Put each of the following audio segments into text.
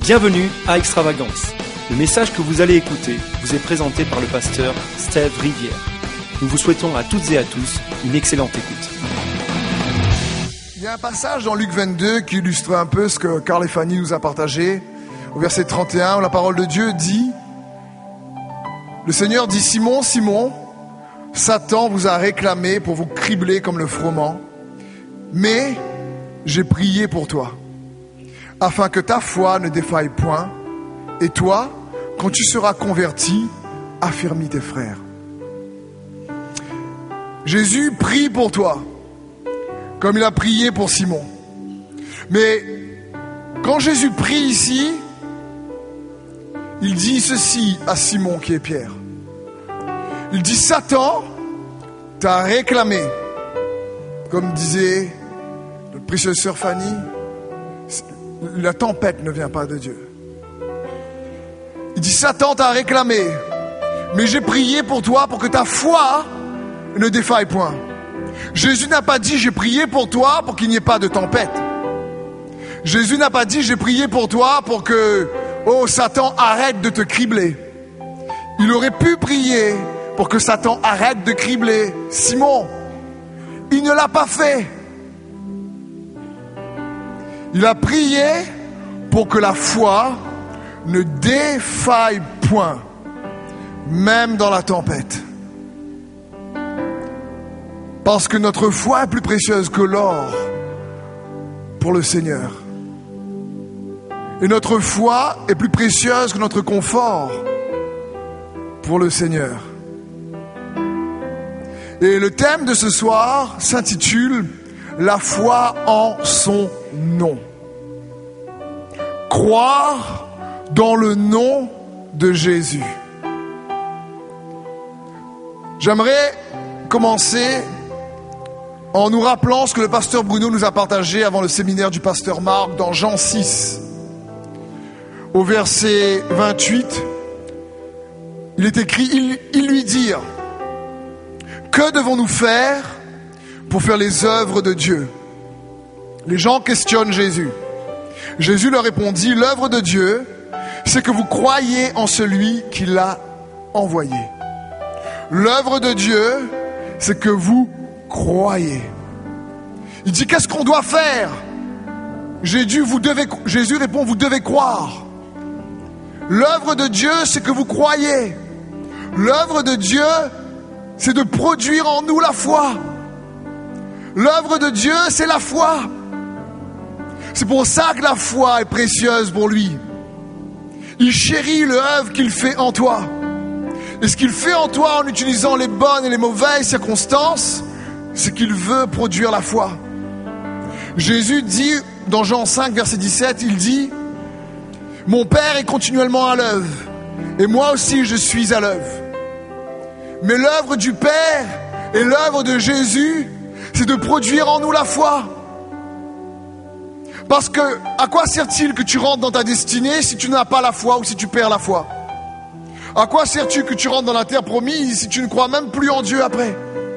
Bienvenue à Extravagance. Le message que vous allez écouter vous est présenté par le pasteur Steve Rivière. Nous vous souhaitons à toutes et à tous une excellente écoute. Il y a un passage dans Luc 22 qui illustre un peu ce que Carl et Fanny nous a partagé. Au verset 31, où la parole de Dieu dit, le Seigneur dit, Simon, Simon, Satan vous a réclamé pour vous cribler comme le froment, mais j'ai prié pour toi, afin que ta foi ne défaille point, et toi, quand tu seras converti, affermis tes frères. Jésus prie pour toi, comme il a prié pour Simon. Mais quand Jésus prie ici, il dit ceci à Simon qui est Pierre. Il dit, Satan t'a réclamé, comme disait notre précieuse sœur Fanny, la tempête ne vient pas de Dieu. Il dit, Satan t'a réclamé, mais j'ai prié pour toi pour que ta foi ne défaille point. Jésus n'a pas dit, j'ai prié pour toi pour qu'il n'y ait pas de tempête. Jésus n'a pas dit, j'ai prié pour toi pour que, oh Satan, arrête de te cribler. Il aurait pu prier pour que Satan arrête de cribler Simon. Il ne l'a pas fait. Il a prié pour que la foi ne défaille point, même dans la tempête. Parce que notre foi est plus précieuse que l'or pour le Seigneur. Et notre foi est plus précieuse que notre confort pour le Seigneur. Et le thème de ce soir s'intitule « La foi en son nom ». Croire dans le nom de Jésus. J'aimerais commencer en nous rappelant ce que le pasteur Bruno nous a partagé avant le séminaire du pasteur Marc dans Jean 6. Au verset 28, il est écrit, ils lui dirent, que devons-nous faire pour faire les œuvres de Dieu? Les gens questionnent Jésus. Jésus leur répondit, l'œuvre de Dieu, c'est que vous croyez en celui qui l'a envoyé. L'œuvre de Dieu, c'est que vous croyez. Il dit, qu'est-ce qu'on doit faire? Jésus répond, vous devez croire. L'œuvre de Dieu, c'est que vous croyez. L'œuvre de Dieu, c'est de produire en nous la foi. L'œuvre de Dieu, c'est la foi. C'est pour ça que la foi est précieuse pour lui. Il chérit l'œuvre qu'il fait en toi. Et ce qu'il fait en toi en utilisant les bonnes et les mauvaises circonstances, c'est qu'il veut produire la foi. Jésus dit, dans Jean 5, verset 17, il dit, « Mon Père est continuellement à l'œuvre, et moi aussi je suis à l'œuvre. » Mais l'œuvre du Père et l'œuvre de Jésus, c'est de produire en nous la foi. Parce que, à quoi sert-il que tu rentres dans ta destinée si tu n'as pas la foi ou si tu perds la foi? À quoi sert-il que tu rentres dans la terre promise si tu ne crois même plus en Dieu après?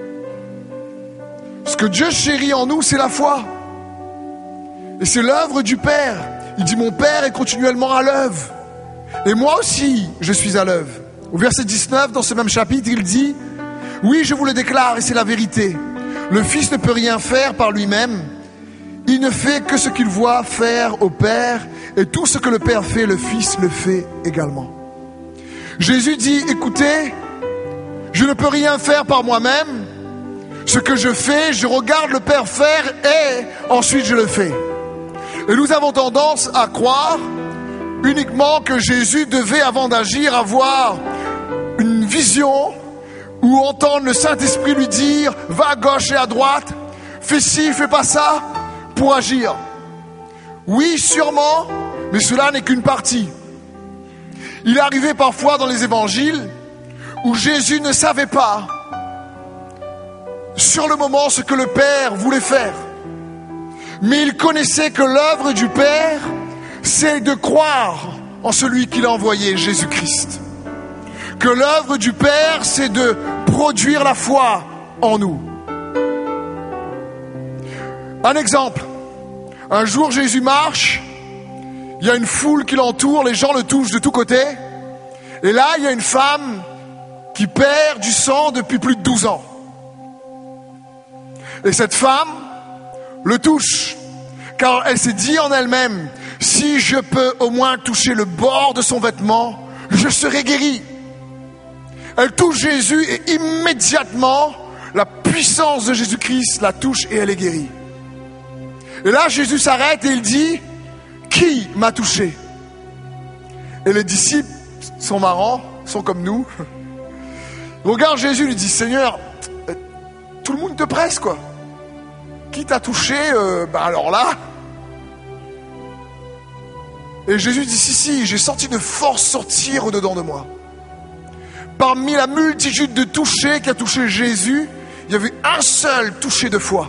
Ce que Dieu chérit en nous, c'est la foi. Et c'est l'œuvre du Père. Il dit, mon Père est continuellement à l'œuvre. Et moi aussi, je suis à l'œuvre. Au verset 19, dans ce même chapitre, il dit, oui, je vous le déclare et c'est la vérité. Le Fils ne peut rien faire par lui-même. Il ne fait que ce qu'il voit faire au Père, et tout ce que le Père fait, le Fils le fait également. Jésus dit, écoutez, je ne peux rien faire par moi-même. Ce que je fais, je regarde le Père faire et ensuite je le fais. Et nous avons tendance à croire uniquement que Jésus devait, avant d'agir, avoir une vision ou entendre le Saint-Esprit lui dire, va à gauche et à droite, fais ci, fais pas ça, pour agir. Oui, sûrement, mais cela n'est qu'une partie. Il est arrivé parfois dans les évangiles où Jésus ne savait pas sur le moment ce que le Père voulait faire. Mais il connaissait que l'œuvre du Père, c'est de croire en celui qu'il a envoyé, Jésus-Christ. Que l'œuvre du Père, c'est de produire la foi en nous. Un exemple. Un jour, Jésus marche, Il y a une foule qui l'entoure, les gens le touchent de tous côtés. Et là, il y a une femme qui perd du sang depuis plus de 12 ans. Et cette femme le touche, car elle s'est dit en elle-même, si je peux au moins toucher le bord de son vêtement, je serai guérie. Elle touche Jésus et immédiatement, la puissance de Jésus-Christ la touche et elle est guérie. Et là, Jésus s'arrête et il dit, qui m'a touché? Et les disciples sont marrants, sont comme nous. Ils regardent Jésus et lui disent, Seigneur, tout le monde te presse, quoi. Qui t'a touché? Alors là. Et Jésus dit, si, j'ai senti une force sortir au-dedans de moi. Parmi la multitude de touchés qui a touché Jésus, il y avait un seul touché de foi.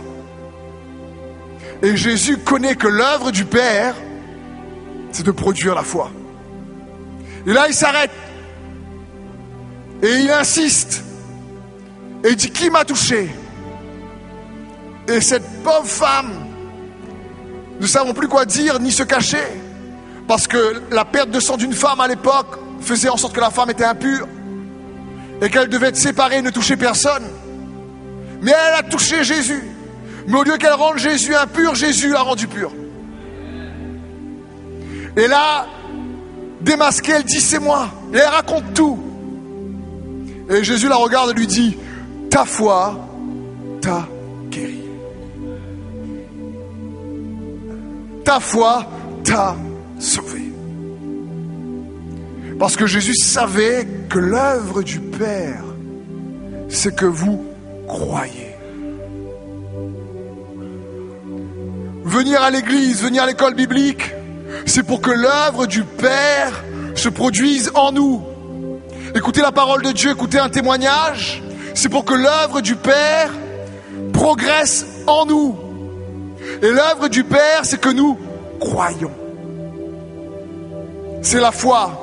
Et Jésus connaît que l'œuvre du Père, c'est de produire la foi. Et là, il s'arrête. Et il insiste. Et il dit, qui m'a touché? Et cette pauvre femme ne savons plus quoi dire ni se cacher. Parce que la perte de sang d'une femme à l'époque faisait en sorte que la femme était impure. Et qu'elle devait être séparée et ne toucher personne. Mais elle a touché Jésus. Mais au lieu qu'elle rende Jésus impur, Jésus l'a rendu pur. Et là, démasquée, elle dit, c'est moi. Et elle raconte tout. Et Jésus la regarde et lui dit, ta foi t'a guéri. Ta foi t'a sauvé. Parce que Jésus savait que l'œuvre du Père, c'est que vous croyez. Venir à l'église, venir à l'école biblique, c'est pour que l'œuvre du Père se produise en nous. Écouter la parole de Dieu, écouter un témoignage, c'est pour que l'œuvre du Père progresse en nous. Et l'œuvre du Père, c'est que nous croyons. C'est la foi.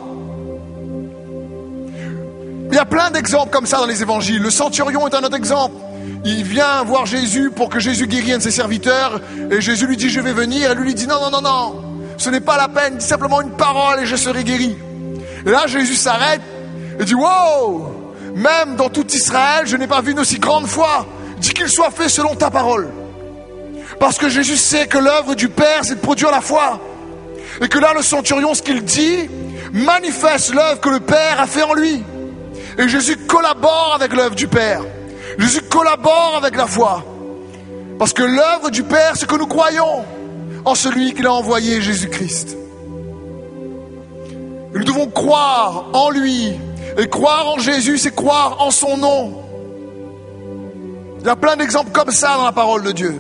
Il y a plein d'exemples comme ça dans les évangiles. Le centurion est un autre exemple. Il vient voir Jésus pour que Jésus guérisse un de ses serviteurs. Et Jésus lui dit, je vais venir. Et lui dit, non. Ce n'est pas la peine. Dis simplement une parole et je serai guéri. Et là, Jésus s'arrête et dit, wow! Même dans tout Israël, je n'ai pas vu une aussi grande foi. Dis qu'il soit fait selon ta parole. Parce que Jésus sait que l'œuvre du Père, c'est de produire la foi. Et que là, le centurion, ce qu'il dit, manifeste l'œuvre que le Père a fait en lui. Et Jésus collabore avec l'œuvre du Père. Jésus collabore avec la foi. Parce que l'œuvre du Père, c'est que nous croyons en celui qu'il a envoyé, Jésus-Christ. Et nous devons croire en lui. Et croire en Jésus, c'est croire en son nom. Il y a plein d'exemples comme ça dans la parole de Dieu.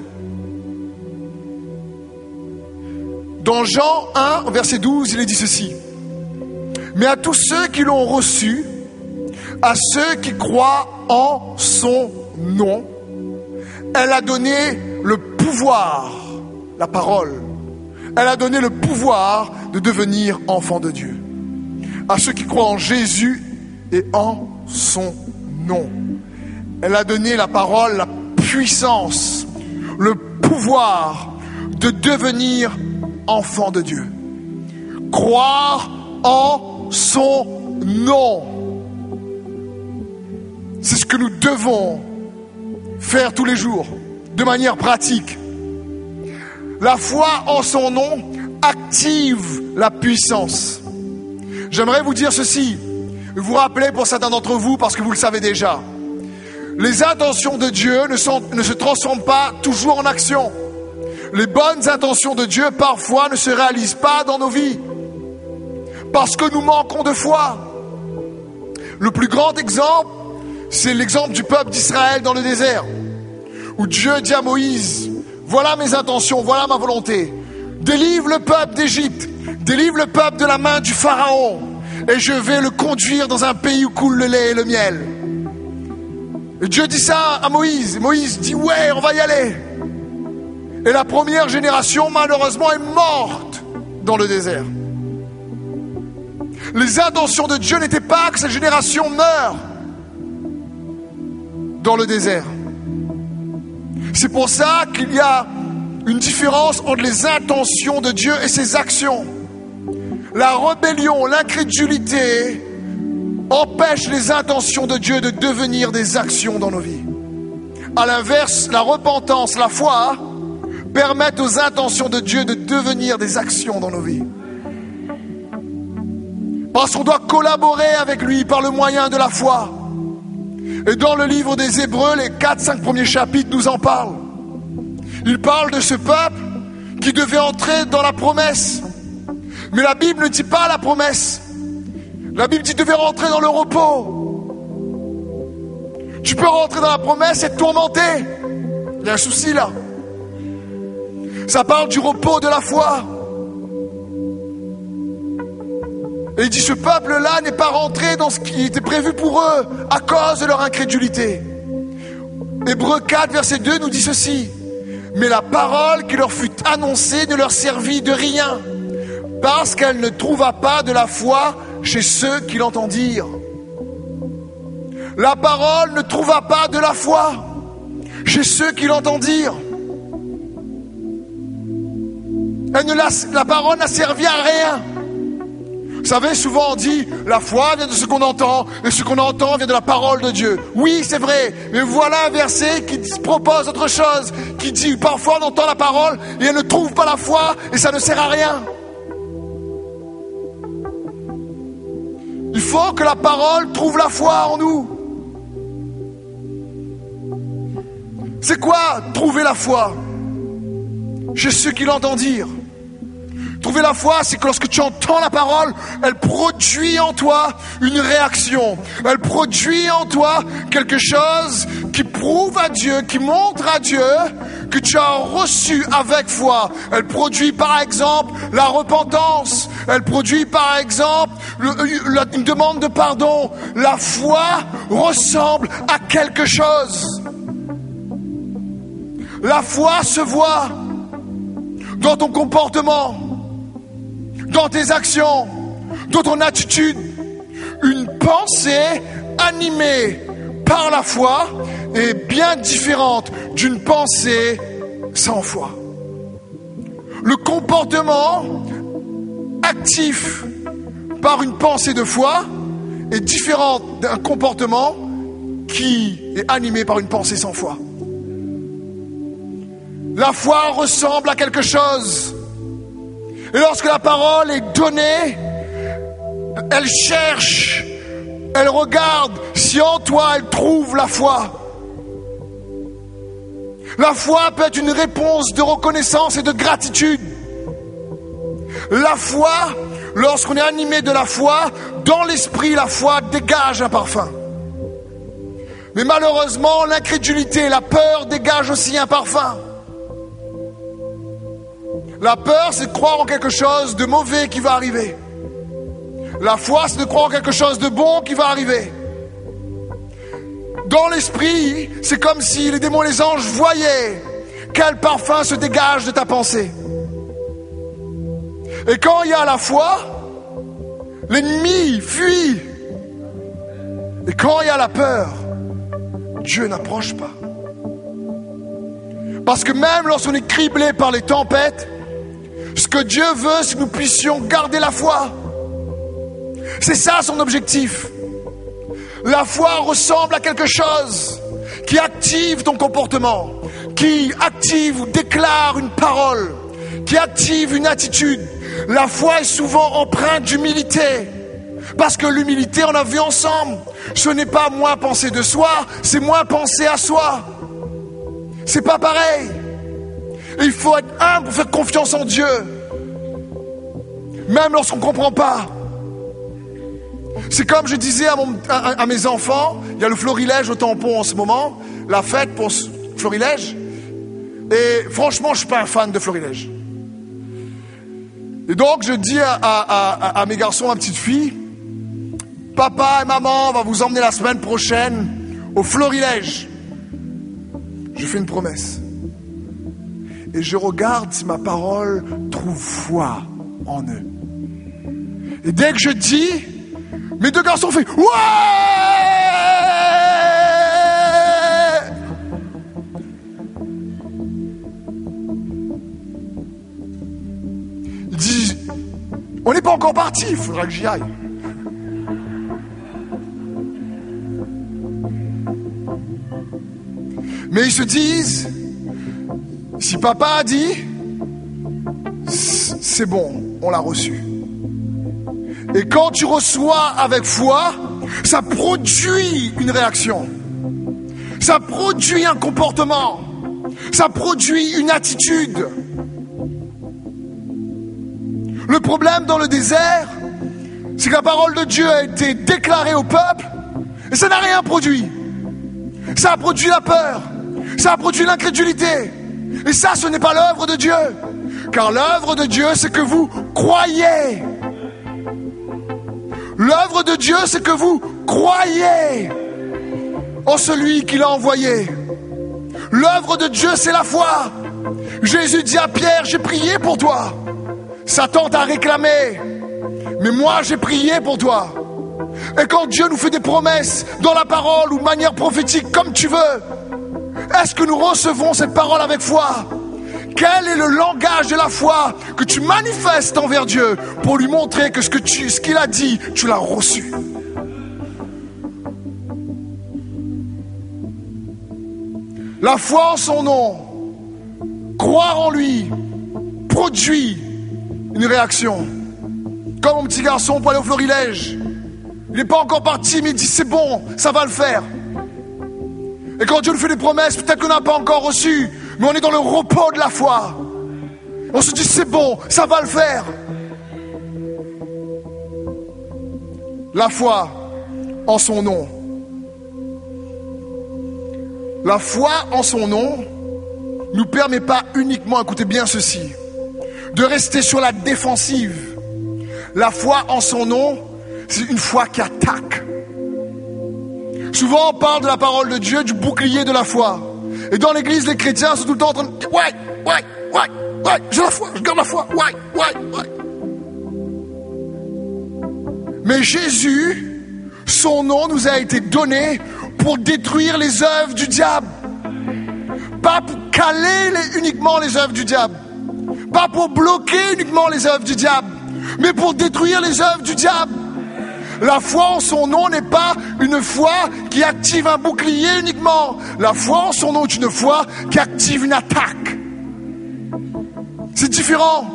Dans Jean 1, verset 12, il est dit ceci. Mais à tous ceux qui l'ont reçu, à ceux qui croient en son nom, elle a donné le pouvoir, la parole. Elle a donné le pouvoir de devenir enfant de Dieu. À ceux qui croient en Jésus et en son nom. Elle a donné la parole, la puissance, le pouvoir de devenir enfant de Dieu. Croire en son nom. C'est ce que nous devons faire tous les jours, de manière pratique. La foi en son nom active la puissance. J'aimerais vous dire ceci, vous rappeler pour certains d'entre vous, parce que vous le savez déjà. Les intentions de Dieu ne se transforment pas toujours en action. Les bonnes intentions de Dieu, parfois, ne se réalisent pas dans nos vies. Parce que nous manquons de foi. Le plus grand exemple, c'est l'exemple du peuple d'Israël dans le désert. Où Dieu dit à Moïse, voilà mes intentions, voilà ma volonté. Délivre le peuple d'Égypte. Délivre le peuple de la main du Pharaon. Et je vais le conduire dans un pays où coule le lait et le miel. Et Dieu dit ça à Moïse. Moïse dit, ouais, on va y aller. Et la première génération, malheureusement, est morte dans le désert. Les intentions de Dieu n'étaient pas que cette génération meure dans le désert. C'est pour ça qu'il y a une différence entre les intentions de Dieu et ses actions. la rébellion, l'incrédulité empêchent les intentions de Dieu de devenir des actions dans nos vies. À l'inverse, la repentance, la foi permettent aux intentions de Dieu de devenir des actions dans nos vies. Parce qu'on doit collaborer avec lui par le moyen de la foi. Et dans le livre des Hébreux, les 4-5 premiers chapitres nous en parlent. Il parle de ce peuple qui devait entrer dans la promesse. Mais la Bible ne dit pas la promesse. La Bible dit devait rentrer dans le repos. Tu peux rentrer dans la promesse et être tourmenté. Il y a un souci là. Ça parle du repos de la foi. Et il dit ce peuple-là n'est pas rentré dans ce qui était prévu pour eux à cause de leur incrédulité. Hébreux 4, verset 2 nous dit ceci. Mais la parole qui leur fut annoncée ne leur servit de rien, parce qu'elle ne trouva pas de la foi chez ceux qui l'entendirent. La parole ne trouva pas de la foi chez ceux qui l'entendirent. La parole n'a servi à rien. Vous savez, souvent on dit, la foi vient de ce qu'on entend, et ce qu'on entend vient de la parole de Dieu. Oui, c'est vrai, mais voilà un verset qui propose autre chose, qui dit, parfois on entend la parole, et elle ne trouve pas la foi, et ça ne sert à rien. Il faut que la parole trouve la foi en nous. C'est quoi trouver la foi? Chez ceux qui l'entendent dire. Trouver la foi, c'est que lorsque tu entends la parole, elle produit en toi une réaction. Elle produit en toi quelque chose qui prouve à Dieu, qui montre à Dieu que tu as reçu avec foi. Elle produit par exemple la repentance. Elle produit par exemple une demande de pardon. La foi ressemble à quelque chose. La foi se voit dans ton comportement, dans tes actions, dans ton attitude. Une pensée animée par la foi est bien différente d'une pensée sans foi. Le comportement actif par une pensée de foi est différent d'un comportement qui est animé par une pensée sans foi. La foi ressemble à quelque chose. Et lorsque la parole est donnée, elle cherche, elle regarde si en toi elle trouve la foi. La foi peut être une réponse de reconnaissance et de gratitude. La foi, lorsqu'on est animé de la foi, dans l'esprit, la foi dégage un parfum. Mais malheureusement, l'incrédulité, la peur dégage aussi un parfum. La peur, c'est de croire en quelque chose de mauvais qui va arriver. La foi, c'est de croire en quelque chose de bon qui va arriver. Dans l'esprit, c'est comme si les démons et les anges voyaient quel parfum se dégage de ta pensée. Et quand il y a la foi, l'ennemi fuit. Et quand il y a la peur, Dieu n'approche pas. Parce que même lorsqu'on est criblé par les tempêtes, ce que Dieu veut, c'est que nous puissions garder la foi. C'est ça son objectif. La foi ressemble à quelque chose qui active ton comportement, qui active ou déclare une parole, qui active une attitude. La foi est souvent empreinte d'humilité. Parce que l'humilité, on a vu ensemble, ce n'est pas moins penser de soi, c'est moins penser à soi. C'est pas pareil. Et il faut être humble pour faire confiance en Dieu. Même lorsqu'on ne comprend pas. C'est comme je disais à mes enfants, il y a le florilège au tampon en ce moment, la fête pour florilège. Et franchement, je ne suis pas un fan de florilège. Et donc, je dis à mes garçons, à ma petite fille, papa et maman, on va vous emmener la semaine prochaine au florilège. Je fais une promesse. Et je regarde si ma parole trouve foi en eux. Et dès que je dis, mes deux garçons font « Ouais !» Ils disent « On n'est pas encore parti, il faudra que j'y aille. Mais ils se disent, si papa a dit, c'est bon, on l'a reçu. Et quand tu reçois avec foi, ça produit une réaction. Ça produit un comportement. Ça produit une attitude. Le problème dans le désert, c'est que la parole de Dieu a été déclarée au peuple et ça n'a rien produit. Ça a produit la peur. Ça a produit l'incrédulité. Et ça, ce n'est pas l'œuvre de Dieu. Car l'œuvre de Dieu, c'est que vous croyez. L'œuvre de Dieu, c'est que vous croyez en celui qui l'a envoyé. L'œuvre de Dieu, c'est la foi. Jésus dit à Pierre, j'ai prié pour toi. Satan t'a réclamé, mais moi j'ai prié pour toi. Et quand Dieu nous fait des promesses dans la parole ou de manière prophétique, comme tu veux, est-ce que nous recevons cette parole avec foi? Quel est le langage de la foi que tu manifestes envers Dieu pour lui montrer que ce qu'il a dit, tu l'as reçu? La foi en son nom, croire en lui, produit une réaction. Comme mon petit garçon pour aller au florilège. Il n'est pas encore parti, mais il dit c'est bon, ça va le faire. Et quand Dieu nous fait des promesses, peut-être qu'on n'a pas encore reçu, mais on est dans le repos de la foi. On se dit c'est bon, ça va le faire. La foi en son nom. La foi en son nom ne nous permet pas uniquement, écoutez bien ceci, de rester sur la défensive. La foi en son nom, c'est une foi qui attaque. Souvent on parle de la parole de Dieu, du bouclier de la foi. Et dans l'église, les chrétiens sont tout le temps en train de dire ouais, j'ai la foi, je garde la foi, ouais. Mais Jésus, son nom nous a été donné pour détruire les œuvres du diable. Pas pour caler uniquement les œuvres du diable. Pas pour bloquer uniquement les œuvres du diable, mais pour détruire les œuvres du diable. La foi en son nom n'est pas une foi qui active un bouclier uniquement. La foi en son nom est une foi qui active une attaque. C'est différent.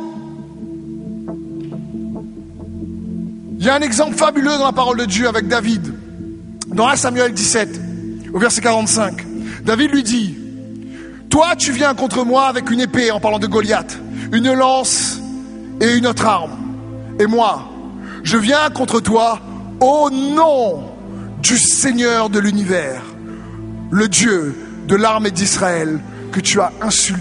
Il y a un exemple fabuleux dans la parole de Dieu avec David. Dans 1 Samuel 17, au verset 45, David lui dit, « Toi, tu viens contre moi avec une épée, en parlant de Goliath, une lance et une autre arme. Et moi, je viens contre toi au nom du Seigneur de l'univers, le Dieu de l'armée d'Israël que tu as insulté. »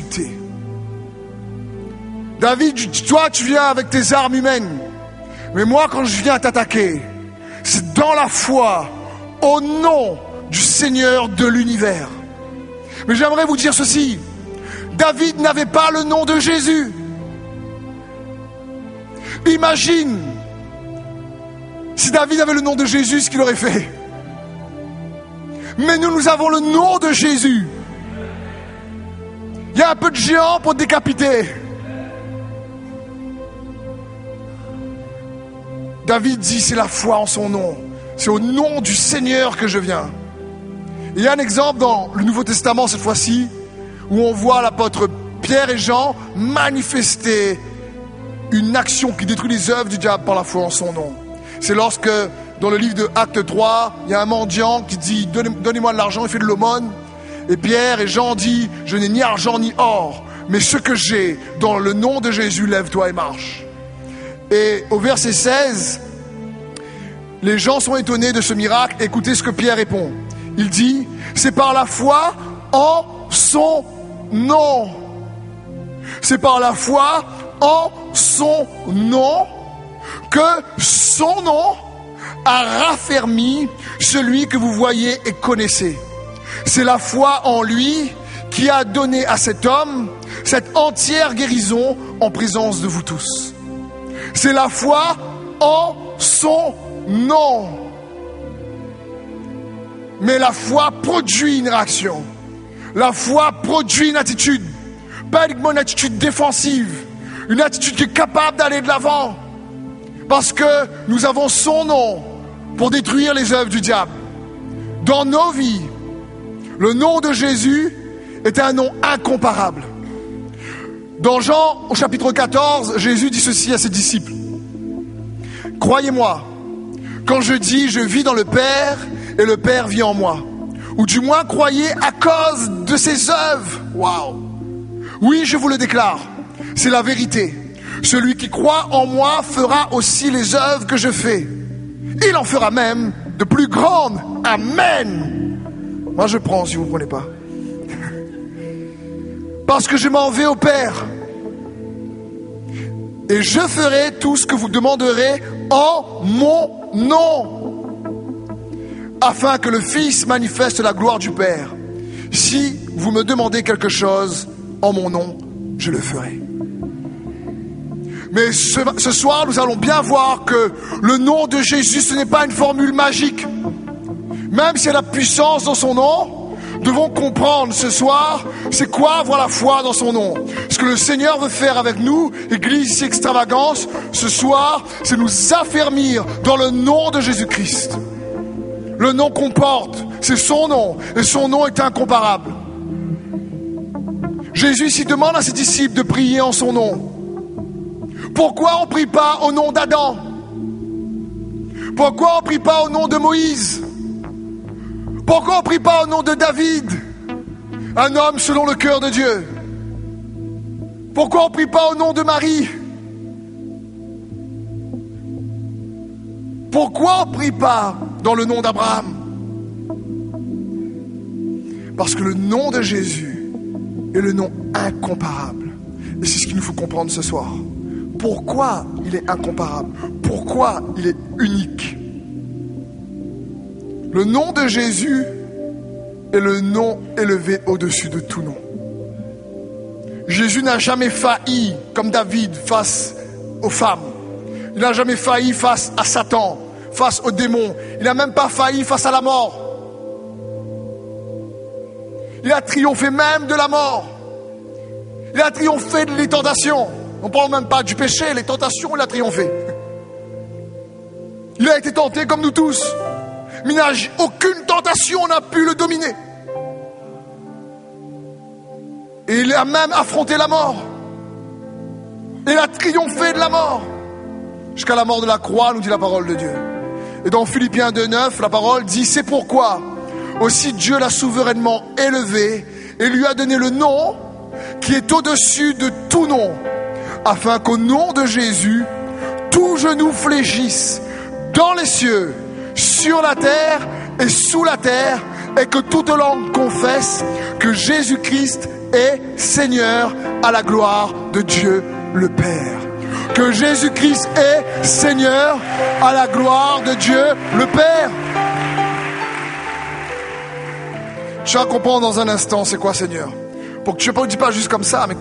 David, toi, tu viens avec tes armes humaines. Mais moi, quand je viens t'attaquer, c'est dans la foi, au nom du Seigneur de l'univers. Mais j'aimerais vous dire ceci. David n'avait pas le nom de Jésus. Imagine si David avait le nom de Jésus, ce qu'il aurait fait. Mais nous avons le nom de Jésus. Il y a un peu de géant pour décapiter. David dit, c'est la foi en son nom. C'est au nom du Seigneur que je viens. Il y a un exemple dans le Nouveau Testament, cette fois-ci, où on voit l'apôtre Pierre et Jean manifester une action qui détruit les œuvres du diable par la foi en son nom. C'est lorsque, dans le livre de Actes 3, il y a un mendiant qui dit, donnez-moi de l'argent, il fait de l'aumône. Et Pierre et Jean disent, je n'ai ni argent ni or, mais ce que j'ai, dans le nom de Jésus, lève-toi et marche. Et au verset 16, les gens sont étonnés de ce miracle. Écoutez ce que Pierre répond. Il dit, c'est par la foi en son nom. C'est par la foi en son nom que son nom a raffermi celui que vous voyez et connaissez. C'est la foi en lui qui a donné à cet homme cette entière guérison en présence de vous tous. C'est la foi en son nom. Mais la foi produit une réaction. La foi produit une attitude. Pas uniquement une attitude défensive. Une attitude qui est capable d'aller de l'avant. Parce que nous avons son nom pour détruire les œuvres du diable. Dans nos vies, le nom de Jésus est un nom incomparable. Dans Jean, au chapitre 14, Jésus dit ceci à ses disciples. Croyez-moi, quand je dis je vis dans le Père et le Père vit en moi. Ou du moins croyez à cause de ses œuvres. Waouh! Oui, je vous le déclare, c'est la vérité. Celui qui croit en moi fera aussi les œuvres que je fais. Il en fera même de plus grandes. Amen. Moi je prends si vous ne prenez pas. Parce que je m'en vais au Père. Et je ferai tout ce que vous demanderez en mon nom. Afin que le Fils manifeste la gloire du Père. Si vous me demandez quelque chose en mon nom, je le ferai. Mais ce soir, nous allons bien voir que le nom de Jésus, ce n'est pas une formule magique. Même s'il y a la puissance dans son nom, nous devons comprendre ce soir, c'est quoi avoir la foi dans son nom. Ce que le Seigneur veut faire avec nous, Église Extravagance, ce soir, c'est nous affermir dans le nom de Jésus-Christ. Le nom qu'on porte, c'est son nom, et son nom est incomparable. Jésus ici demande à ses disciples de prier en son nom. Pourquoi on ne prie pas au nom d'Adam? Pourquoi on ne prie pas au nom de Moïse? Pourquoi on ne prie pas au nom de David, un homme selon le cœur de Dieu? Pourquoi on ne prie pas au nom de Marie? Pourquoi on ne prie pas dans le nom d'Abraham? Parce que le nom de Jésus est le nom incomparable. Et c'est ce qu'il nous faut comprendre ce soir. Pourquoi il est incomparable? Pourquoi il est unique? Le nom de Jésus est le nom élevé au-dessus de tout nom. Jésus n'a jamais failli, comme David, face aux femmes. Il n'a jamais failli face à Satan, face aux démons. Il n'a même pas failli face à la mort. Il a triomphé même de la mort. Il a triomphé des tentations. On ne parle même pas du péché, les tentations, il a triomphé. Il a été tenté comme nous tous. Mais aucune tentation n'a pu le dominer. Et il a même affronté la mort. Et il a triomphé de la mort. Jusqu'à la mort de la croix, nous dit la parole de Dieu. Et dans Philippiens 2,9, la parole dit, c'est pourquoi aussi Dieu l'a souverainement élevé et lui a donné le nom qui est au-dessus de tout nom, afin qu'au nom de Jésus, tout genou fléchisse dans les cieux, sur la terre et sous la terre, et que toute langue confesse que Jésus-Christ est Seigneur à la gloire de Dieu le Père. Que Jésus-Christ est Seigneur à la gloire de Dieu le Père. Je vais comprendre dans un instant c'est quoi Seigneur. Pour que tu ne dis pas juste comme ça, mais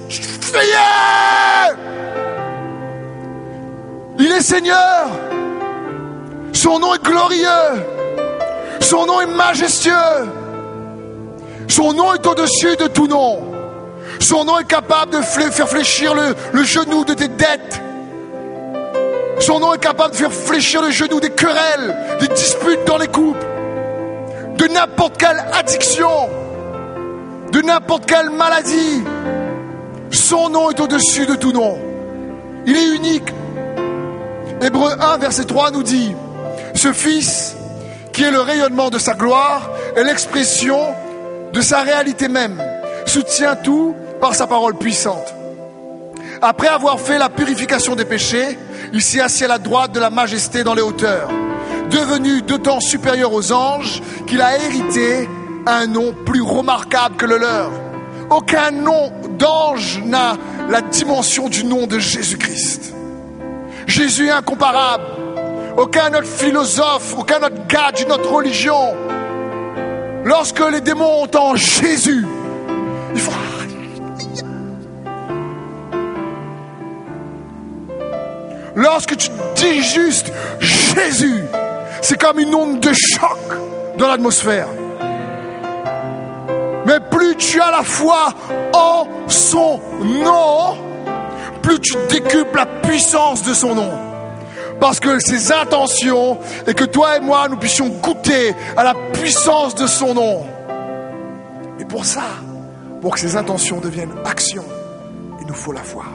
il est Seigneur. Son nom est glorieux. Son nom est majestueux. Son nom est au-dessus de tout nom. Son nom est capable de faire fléchir le genou de tes dettes. Son nom est capable de faire fléchir le genou des querelles, des disputes dans les couples, de n'importe quelle addiction, de n'importe quelle maladie. Son nom est au-dessus de tout nom. Il est unique. Hébreux 1, verset 3 nous dit, ce Fils qui est le rayonnement de sa gloire et l'expression de sa réalité même, soutient tout par sa parole puissante. Après avoir fait la purification des péchés, il s'est assis à la droite de la majesté dans les hauteurs, devenu d'autant supérieur aux anges qu'il a hérité un nom plus remarquable que le leur. Aucun nom d'ange n'a la dimension du nom de Jésus-Christ. Jésus est incomparable. Aucun autre philosophe, aucun autre gars d'une autre religion. Lorsque les démons entendent Jésus, ils font... Lorsque tu dis juste Jésus, c'est comme une onde de choc dans l'atmosphère. Mais plus tu as la foi en son nom, plus tu décuples la puissance de son nom. parce que ses intentions, et que toi et moi, nous puissions goûter à la puissance de son nom. Et pour ça, pour que ses intentions deviennent action, il nous faut la foi.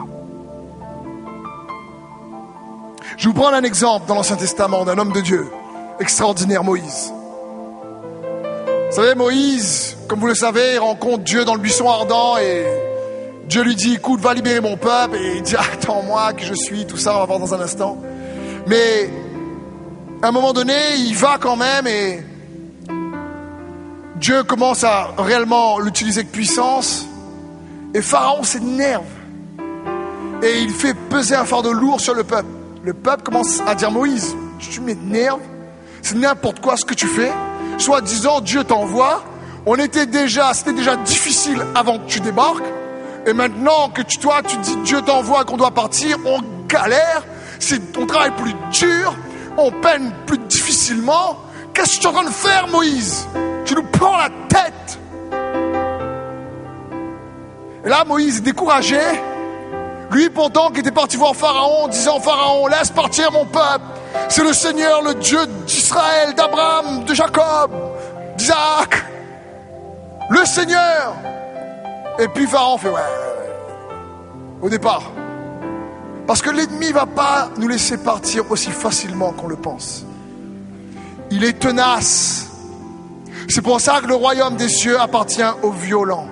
Je vous prends un exemple dans l'Ancien Testament d'un homme de Dieu extraordinaire, Moïse. Vous savez, Moïse, comme vous le savez, il rencontre Dieu dans le buisson ardent et Dieu lui dit, écoute, va libérer mon peuple. Et il dit, attends-moi, qui je suis, tout ça, on va voir dans un instant. Mais à un moment donné, il va quand même et Dieu commence à réellement l'utiliser avec puissance. Et Pharaon s'énerve. Et il fait peser un fardeau lourd sur le peuple. Le peuple commence à dire, Moïse, tu m'énerves, c'est n'importe quoi ce que tu fais. Soit disant Dieu t'envoie, c'était déjà difficile avant que tu débarques, et maintenant que toi tu dis Dieu t'envoie, qu'on doit partir, on galère, on travaille plus dur, on peine plus difficilement. Qu'est-ce que tu es en train de faire, Moïse? Tu nous prends la tête. Et là Moïse est découragé, lui pourtant qui était parti voir Pharaon, disant Pharaon, laisse partir mon peuple. C'est le Seigneur, le Dieu d'Israël, d'Abraham, de Jacob, d'Isaac. Le Seigneur. Et puis Pharaon fait ouais. Au départ. Parce que l'ennemi ne va pas nous laisser partir aussi facilement qu'on le pense. Il est tenace. C'est pour ça que le royaume des cieux appartient aux violents,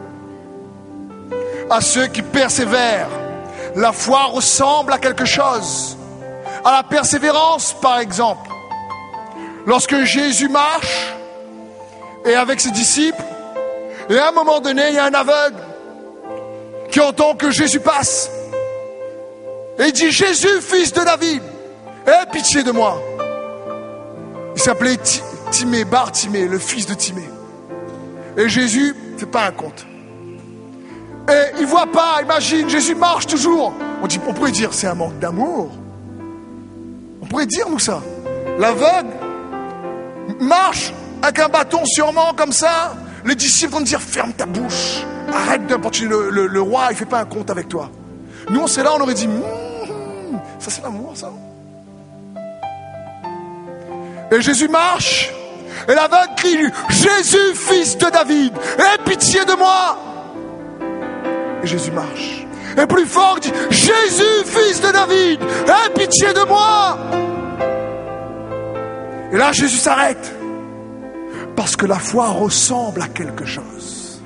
à ceux qui persévèrent. La foi ressemble à quelque chose. À la persévérance, par exemple. Lorsque Jésus marche, et avec ses disciples, et à un moment donné, il y a un aveugle qui entend que Jésus passe. Et il dit, Jésus, fils de David, aie pitié de moi. Il s'appelait Timée, Bartimée, le fils de Timée. Et Jésus ne fait pas un compte. Et il ne voit pas, imagine, Jésus marche toujours. On pourrait dire, c'est un manque d'amour. On pourrait dire, nous, ça. L'aveugle marche avec un bâton sûrement comme ça. Les disciples vont dire, ferme ta bouche. Arrête d'importuner le roi, il ne fait pas un compte avec toi. Nous, on serait là, on aurait dit, ça c'est l'amour, ça. Et Jésus marche. Et l'aveugle crie, Jésus, fils de David, aie pitié de moi. Et Jésus marche. Et plus fort, il dit, Jésus, fils de David, aie pitié de moi. Et là, Jésus s'arrête. Parce que la foi ressemble à quelque chose.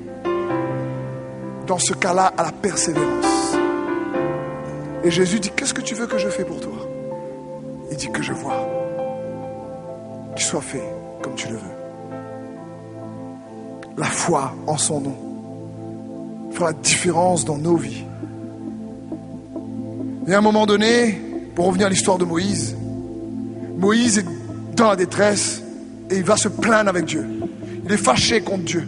Dans ce cas-là, à la persévérance. Et Jésus dit, qu'est-ce que tu veux que je fasse pour toi? Il dit que je vois. Qu'il soit fait comme tu le veux. La foi en son nom fera la différence dans nos vies. Et à un moment donné, pour revenir à l'histoire de Moïse, Moïse est dans la détresse et il va se plaindre avec Dieu. Il est fâché contre Dieu.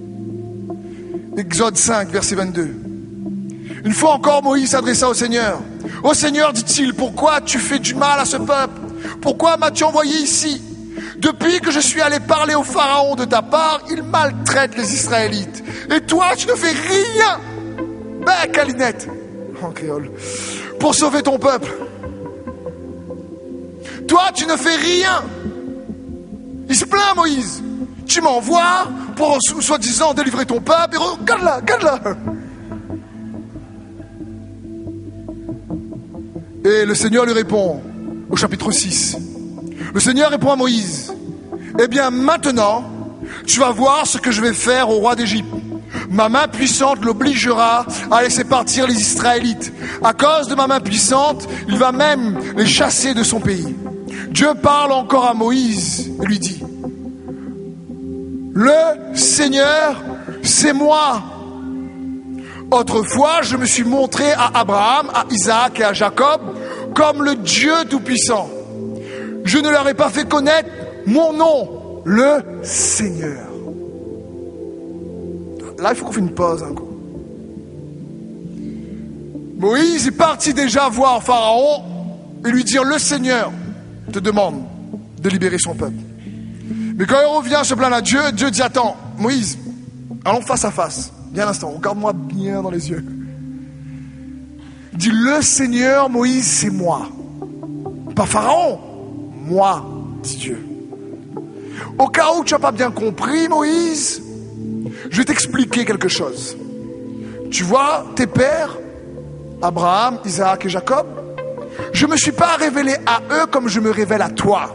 Exode 5, verset 22. Une fois encore, Moïse s'adressa au Seigneur. « Ô Seigneur, dit-il, pourquoi tu fais du mal à ce peuple? Pourquoi m'as-tu envoyé ici? Depuis que je suis allé parler au Pharaon de ta part, il maltraite les Israélites. Et toi, tu ne fais rien. Ben, Calinette, en créole, pour sauver ton peuple. Toi, tu ne fais rien. » Il se plaint, Moïse. Tu m'envoies pour, soi-disant, délivrer ton peuple. Et regarde-la, regarde-la. Et le Seigneur lui répond, au chapitre 6. Le Seigneur répond à Moïse, eh bien maintenant, tu vas voir ce que je vais faire au roi d'Égypte. Ma main puissante l'obligera à laisser partir les Israélites. À cause de ma main puissante, il va même les chasser de son pays. Dieu parle encore à Moïse et lui dit, le Seigneur, c'est moi. Autrefois, je me suis montré à Abraham, à Isaac et à Jacob comme le Dieu Tout-Puissant. Je ne leur ai pas fait connaître mon nom, le Seigneur. Là, il faut qu'on fasse une pause un coup. Moïse est parti déjà voir Pharaon et lui dire, le Seigneur te demande de libérer son peuple. Mais quand il revient se plaindre à Dieu, Dieu dit, attends, Moïse, allons face à face. Viens un instant, regarde-moi bien dans les yeux. Il dit, le Seigneur, Moïse, c'est moi. Pas Pharaon, moi, dit Dieu. Au cas où tu n'as pas bien compris, Moïse, je vais t'expliquer quelque chose. Tu vois, tes pères, Abraham, Isaac et Jacob, je ne me suis pas révélé à eux comme je me révèle à toi.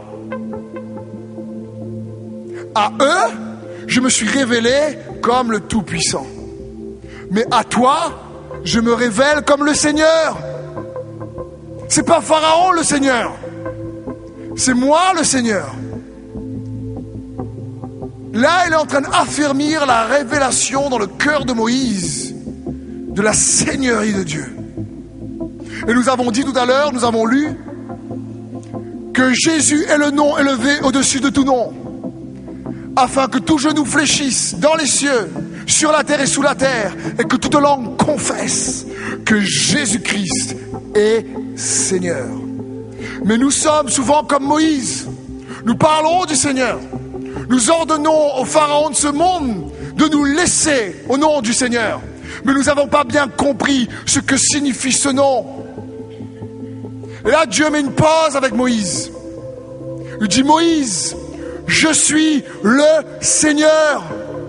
À eux, je me suis révélé comme le Tout-Puissant. Mais à toi, je me révèle comme le Seigneur. C'est pas Pharaon le Seigneur. C'est moi le Seigneur. Là, il est en train d'affermir la révélation dans le cœur de Moïse de la Seigneurie de Dieu. Et nous avons dit tout à l'heure, nous avons lu que Jésus est le nom élevé au-dessus de tout nom, afin que tout genou fléchisse dans les cieux, sur la terre et sous la terre, et que toute langue confesse que Jésus-Christ est Seigneur. Mais nous sommes souvent comme Moïse. Nous parlons du Seigneur. Nous ordonnons au pharaon de ce monde de nous laisser au nom du Seigneur. Mais nous n'avons pas bien compris ce que signifie ce nom. Et là, Dieu met une pause avec Moïse. Il dit, Moïse, je suis le Seigneur.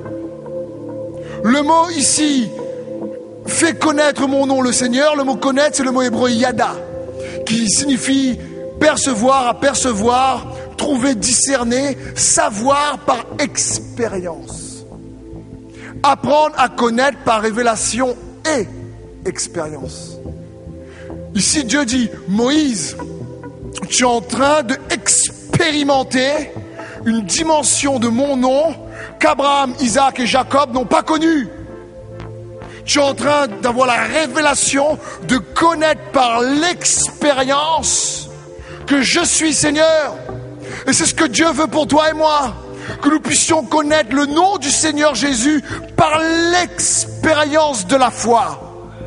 Le mot ici fait connaître mon nom, le Seigneur. Le mot connaître, c'est le mot hébreu yada, qui signifie percevoir, apercevoir, trouver, discerner, savoir par expérience. Apprendre à connaître par révélation et expérience. Ici, Dieu dit, Moïse, tu es en train d'expérimenter une dimension de mon nom qu'Abraham, Isaac et Jacob n'ont pas connue. Tu es en train d'avoir la révélation de connaître par l'expérience que je suis Seigneur. Et c'est ce que Dieu veut pour toi et moi. Que nous puissions connaître le nom du Seigneur Jésus par l'expérience de la foi.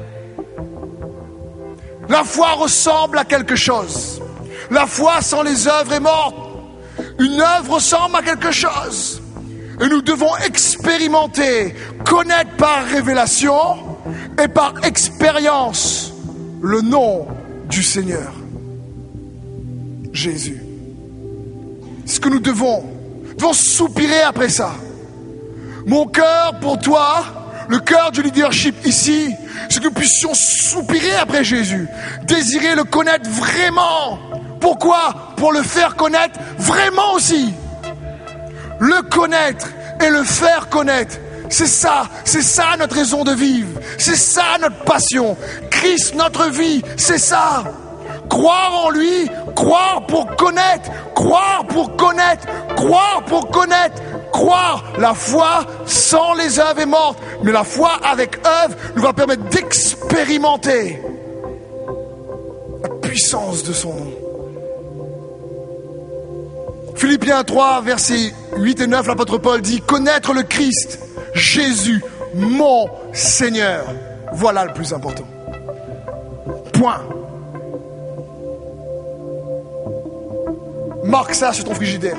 La foi ressemble à quelque chose. La foi sans les œuvres est morte. Une œuvre ressemble à quelque chose. Et nous devons expérimenter, connaître par révélation et par expérience le nom du Seigneur Jésus. C'est ce que nous devons soupirer après ça. Mon cœur pour toi, le cœur du leadership ici, c'est que nous puissions soupirer après Jésus, désirer le connaître vraiment. Pourquoi ? Pour le faire connaître vraiment aussi. Le connaître et le faire connaître, c'est ça notre raison de vivre, c'est ça notre passion. Christ, notre vie, c'est ça. Croire en lui, croire pour connaître, croire pour connaître, croire pour connaître, croire. La foi sans les œuvres est morte, mais la foi avec œuvres nous va permettre d'expérimenter la puissance de son nom. Philippiens 3, versets 8 et 9, l'apôtre Paul dit, connaître le Christ, Jésus, mon Seigneur. Voilà le plus important. Point. Marque ça sur ton frigidaire.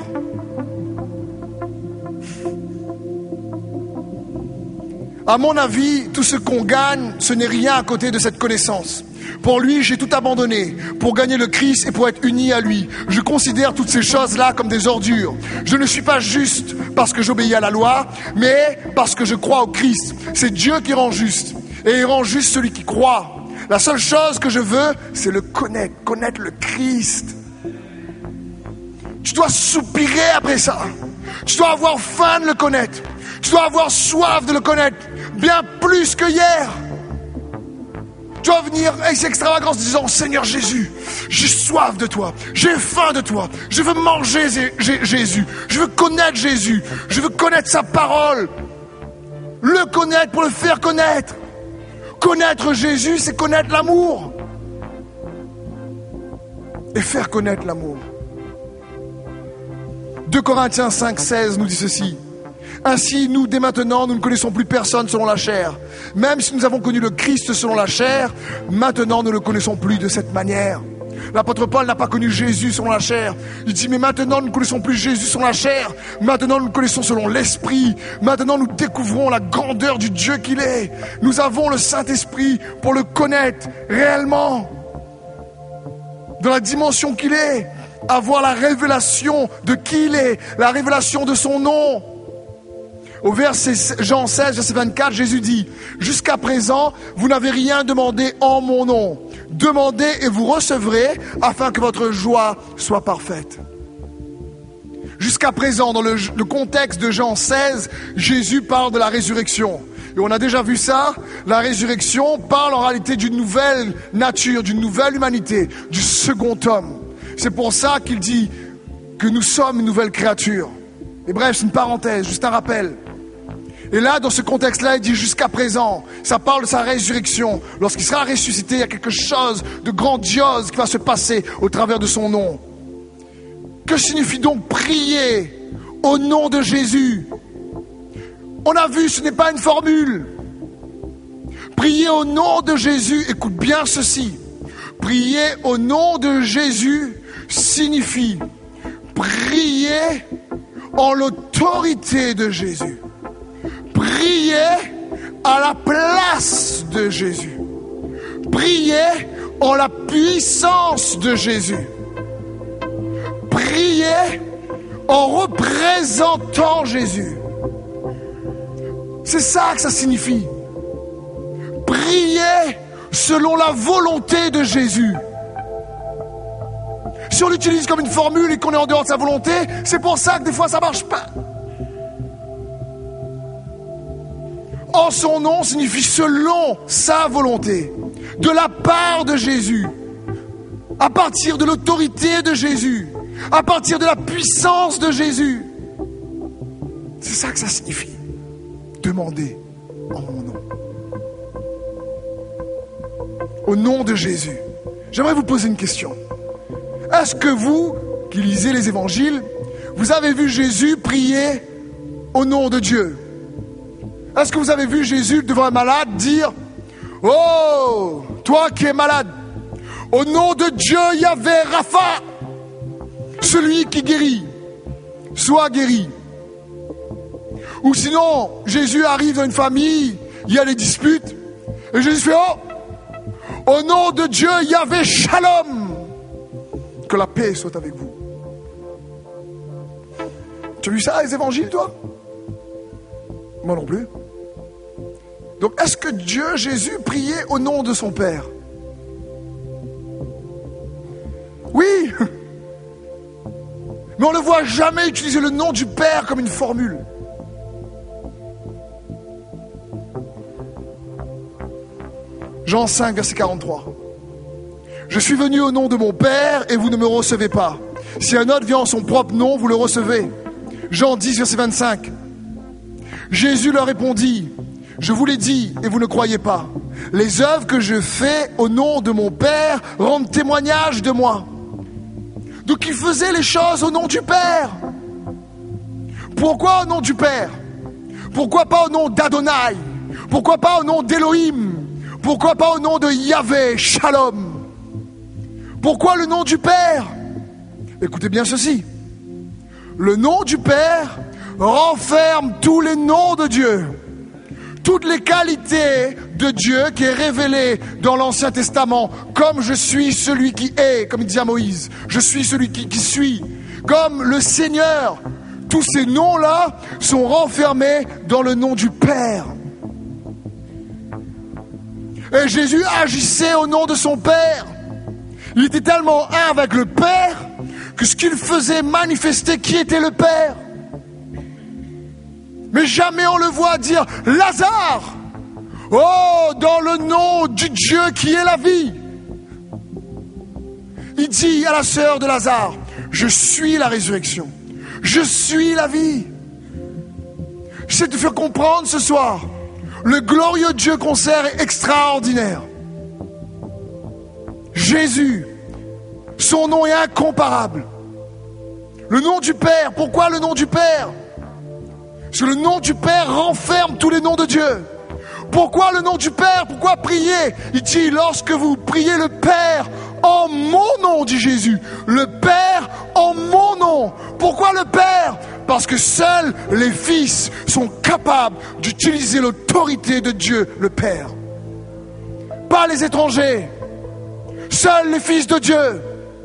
À mon avis, tout ce qu'on gagne, ce n'est rien à côté de cette connaissance. Pour lui, j'ai tout abandonné pour gagner le Christ et pour être uni à lui. Je considère toutes ces choses-là comme des ordures. Je ne suis pas juste parce que j'obéis à la loi, mais parce que je crois au Christ. C'est Dieu qui rend juste. Et il rend juste celui qui croit. La seule chose que je veux, c'est le connaître le Christ. Tu dois soupirer après ça. Tu dois avoir faim de le connaître. Tu dois avoir soif de le connaître. Bien plus que hier. Tu dois venir avec cette extravagance disant, Seigneur Jésus, j'ai soif de toi. J'ai faim de toi. Je veux manger Jésus. Je veux connaître Jésus. Je veux connaître sa parole. Le connaître pour le faire connaître. Connaître Jésus, c'est connaître l'amour. Et faire connaître l'amour. 2 Corinthiens 5, 16 nous dit ceci. Ainsi, nous, dès maintenant, nous ne connaissons plus personne selon la chair. Même si nous avons connu le Christ selon la chair, maintenant, nous ne le connaissons plus de cette manière. L'apôtre Paul n'a pas connu Jésus selon la chair. Il dit, mais maintenant, nous ne connaissons plus Jésus selon la chair. Maintenant, nous le connaissons selon l'Esprit. Maintenant, nous découvrons la grandeur du Dieu qu'il est. Nous avons le Saint-Esprit pour le connaître réellement. dans la dimension qu'il est, avoir la révélation de qui il est, la révélation de son nom. Au verset Jean 16, verset 24, Jésus dit: jusqu'à présent, vous n'avez rien demandé en mon nom. Demandez et vous recevrez, afin que votre joie soit parfaite. Jusqu'à présent, dans le contexte de Jean 16, Jésus parle de la résurrection. Et on a déjà vu ça. La résurrection parle en réalité d'une nouvelle nature, d'une nouvelle humanité, du second homme. C'est pour ça qu'il dit que nous sommes une nouvelle créature. Et bref, c'est une parenthèse, juste un rappel. Et là, dans ce contexte-là, il dit jusqu'à présent. Ça parle de sa résurrection. Lorsqu'il sera ressuscité, il y a quelque chose de grandiose qui va se passer au travers de son nom. Que signifie donc prier au nom de Jésus? On a vu, ce n'est pas une formule. Prier au nom de Jésus, écoute bien ceci. Prier au nom de Jésus signifie prier en l'autorité de Jésus. Prier à la place de Jésus. Prier en la puissance de Jésus. Prier en représentant Jésus. C'est ça que ça signifie. Prier selon la volonté de Jésus. Si on l'utilise comme une formule et qu'on est en dehors de sa volonté, c'est pour ça que des fois ça ne marche pas. En son nom signifie selon sa volonté, de la part de Jésus, à partir de l'autorité de Jésus, à partir de la puissance de Jésus. C'est ça que ça signifie. Demandez en mon nom. Au nom de Jésus. J'aimerais vous poser une question. Est-ce que vous, qui lisez les évangiles, vous avez vu Jésus prier au nom de Dieu? Est-ce que vous avez vu Jésus devant un malade dire: oh, toi qui es malade, au nom de Dieu, Yahvé Rapha, celui qui guérit, sois guéri. Ou sinon, Jésus arrive dans une famille, il y a des disputes, et Jésus fait: oh, au nom de Dieu, Yahvé Shalom, que la paix soit avec vous. Tu as vu ça, les évangiles, toi? Moi non plus. Donc, est-ce que Dieu, Jésus, priait au nom de son Père? Oui. Mais on ne voit jamais utiliser le nom du Père comme une formule. Jean 5, verset 43. Je suis venu au nom de mon Père et vous ne me recevez pas. Si un autre vient en son propre nom, vous le recevez. Jean 10, verset 25. Jésus leur répondit: je vous l'ai dit et vous ne croyez pas. Les œuvres que je fais au nom de mon Père rendent témoignage de moi. Donc il faisait les choses au nom du Père. Pourquoi au nom du Père? Pourquoi pas au nom d'Adonai? Pourquoi pas au nom d'Élohim? Pourquoi pas au nom de Yahvé Shalom? Pourquoi le nom du Père? Écoutez bien ceci. Le nom du Père renferme tous les noms de Dieu. Toutes les qualités de Dieu qui est révélée dans l'Ancien Testament, comme je suis celui qui est, comme il dit à Moïse, je suis celui qui suis, comme le Seigneur. Tous ces noms-là sont renfermés dans le nom du Père. Et Jésus agissait au nom de son Père. Il était tellement un avec le Père que ce qu'il faisait manifestait qui était le Père. Mais jamais on le voit dire: Lazare, oh, dans le nom du Dieu qui est la vie. Il dit à la sœur de Lazare: je suis la résurrection, je suis la vie. J'essaie de te faire comprendre ce soir, le glorieux Dieu qu'on sert est extraordinaire. Jésus, son nom est incomparable. Le nom du Père, pourquoi le nom du Père? Parce que le nom du Père renferme tous les noms de Dieu. Pourquoi le nom du Père? Pourquoi prier? Il dit: lorsque vous priez le Père en mon nom, dit Jésus. Le Père en mon nom. Pourquoi le Père? Parce que seuls les fils sont capables d'utiliser l'autorité de Dieu, le Père. Pas les étrangers. Seuls les fils de Dieu.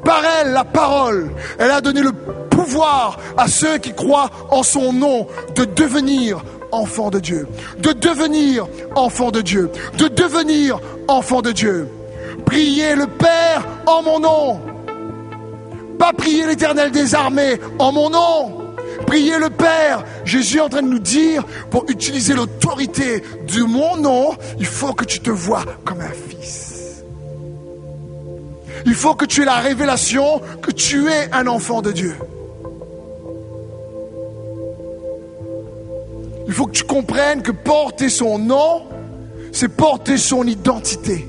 Par elle, la parole, elle a donné le pouvoir à ceux qui croient en son nom de devenir enfants de Dieu. De devenir enfants de Dieu. De devenir enfants de Dieu. Priez le Père en mon nom. Pas prier l'Éternel des armées en mon nom. Priez le Père. Jésus est en train de nous dire, pour utiliser l'autorité de mon nom, il faut que tu te vois comme un fils. Il faut que tu aies la révélation que tu es un enfant de Dieu. Il faut que tu comprennes que porter son nom, c'est porter son identité.